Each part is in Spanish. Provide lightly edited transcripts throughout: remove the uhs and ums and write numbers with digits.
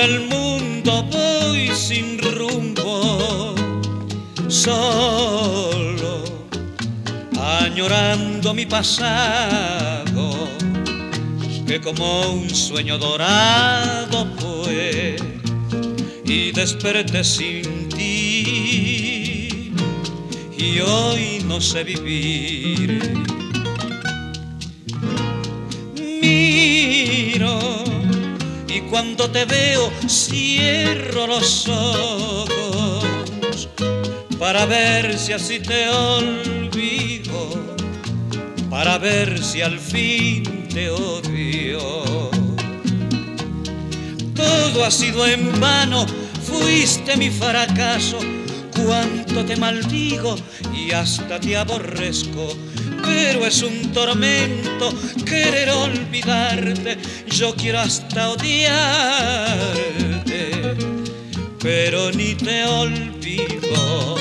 el mundo voy sin rumbo, solo, añorando mi pasado, que como un sueño dorado fue, y desperté sin ti, y hoy no sé vivir. Miro y cuando te veo cierro los ojos para ver si así te olvido, para ver si al fin te odio. Todo ha sido en vano, fuiste mi fracaso, cuánto te maldigo y hasta te aborrezco. Pero es un tormento querer olvidarte, yo quiero hasta odiarte, pero ni te olvido.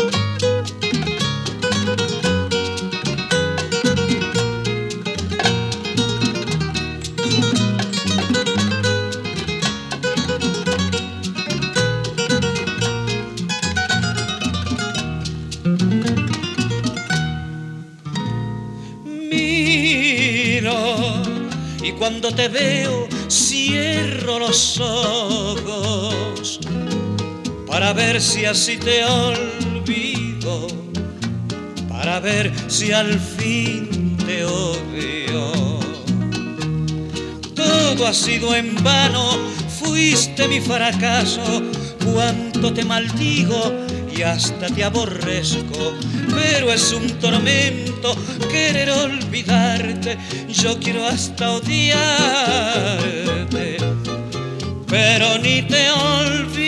Miro y cuando te veo cierro los ojos para ver si así te olvido, para ver si al fin te odio. Todo ha sido en vano, fuiste mi fracaso, cuánto te maldigo y hasta te aborrezco, pero es un tormento querer olvidarte, yo quiero hasta odiarte, pero ni te olvido.